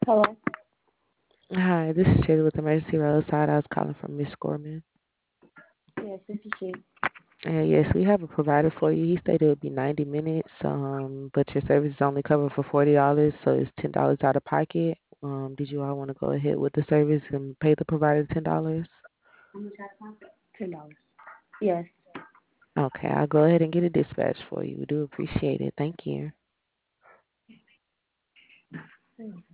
Hello? Hi, this is Sherry with Emergency Roadside. I was calling from Miss Gorman. Yes, this is she. Yes, we have a provider for you. He stated it would be 90 minutes, but your service is only covered for $40, so it's $10 out of pocket. Did you all want to go ahead with the service and pay the provider $10? How much out of pocket? $10. Yes. Okay, I'll go ahead and get a dispatch for you. We do appreciate it. Thank you.